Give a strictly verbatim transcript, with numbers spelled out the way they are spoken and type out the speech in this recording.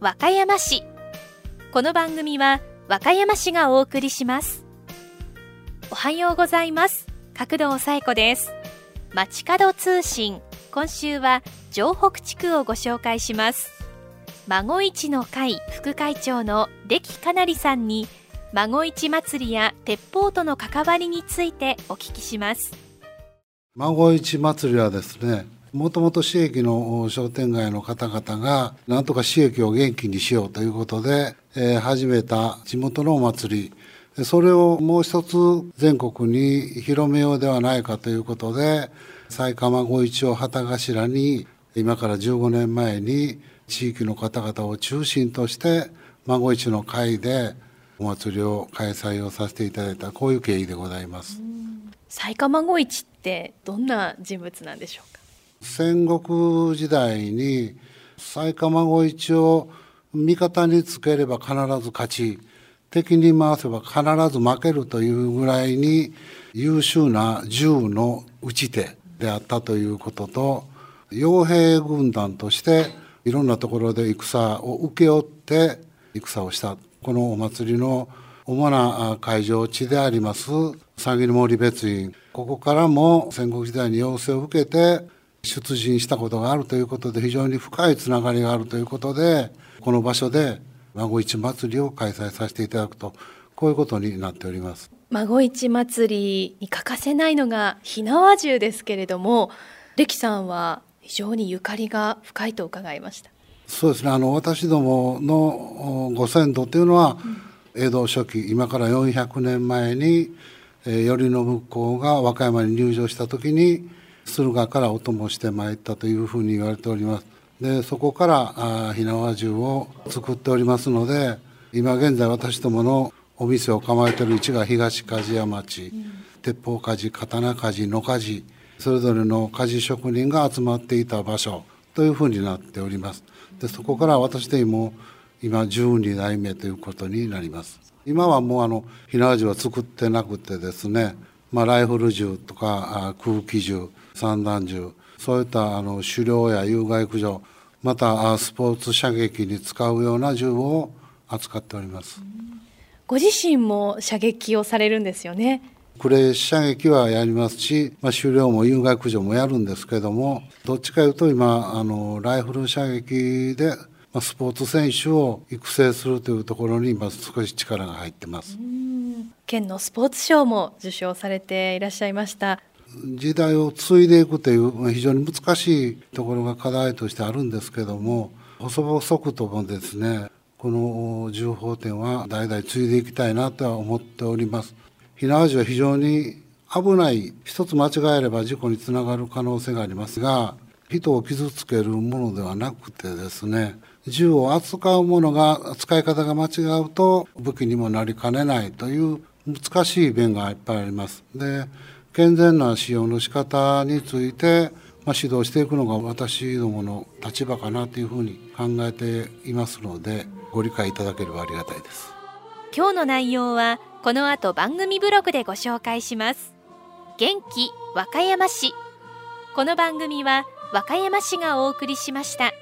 和歌山市。この番組は和歌山市がお送りします。おはようございます。角堂紗友子です。街角通信、今週は城北地区をご紹介します。孫市の会副会長の出来かなりさんに孫市祭りや鉄砲との関わりについてお聞きします。 孫市祭りはですね、もともと市駅の商店街の方々がなんとか市駅を元気にしようということで、えー、始めた地元のお祭り、それをもう一つ全国に広めようではないかということで、雑賀孫市を旗頭に今からじゅうごねんまえに地域の方々を中心として孫市の会でお祭りを開催をさせていただいた、こういう経緯でございます。 雑賀孫市ってどんな人物なんでしょうか。 戦国時代に雑賀孫市を味方につければ必ず勝ち、敵に回せば必ず負けるというぐらいに優秀な銃の撃ち手であったということと、傭兵軍団としていろんなところで戦を請け負って戦をした。このお祭りの主な会場地でありますさぎぬ森別院、ここからも戦国時代に要請を受けて出陣したことがあるということで、非常に深いつながりがあるということで、この場所で孫市祭りを開催させていただくと、こういうことになっております。 孫市祭りに欠かせないのが火縄銃ですけれども、出来さんは非常にゆかりが深いと伺いました。 そうですね、あの私どものご先祖というのは、うん、江戸初期、今からよんひゃくねんまえに、えー、頼信公が和歌山に入城した時に駿河からお供してまいったというふうに言われております。でそこから火縄銃を作っておりますので、今現在私どものお店を構えている位置が東梶屋町、うん、鉄砲鍛冶、刀鍛冶、野鍛冶、それぞれの鍛冶職人が集まっていた場所というふうになっております。でそこから私でも今じゅうにだいめということになります。今はもうあの火縄銃は作ってなくてですね、まあ、ライフル銃とか空気銃、散弾銃、そういったあの狩猟や有害駆除、またスポーツ射撃に使うような銃を扱っております。 ご自身も射撃をされるんですよね。 クレ射撃はやりますし、まあ、狩猟も有害駆除もやるんですけども、どっちかいうと今あのライフル射撃で、まあ、スポーツ選手を育成するというところに今少し力が入ってます。 県のスポーツ賞も受賞されていらっしゃいました。 時代を継いでいくという非常に難しいところが課題としてあるんですけども、細々ともですね、この銃砲店は代々継いでいきたいなとは思っております。火縄銃は非常に危ない、一つ間違えれば事故につながる可能性がありますが、人を傷つけるものではなくてですね、銃を扱うものが使い方が間違うと武器にもなりかねないという難しい面がいっぱいあります。で健全な使用の仕方について、まあ、指導していくのが私どもの立場かなというふうに考えていますので、ご理解いただければありがたいです。 今日の内容はこの後番組ブログでご紹介します。元気和歌山市。この番組は和歌山市がお送りしました。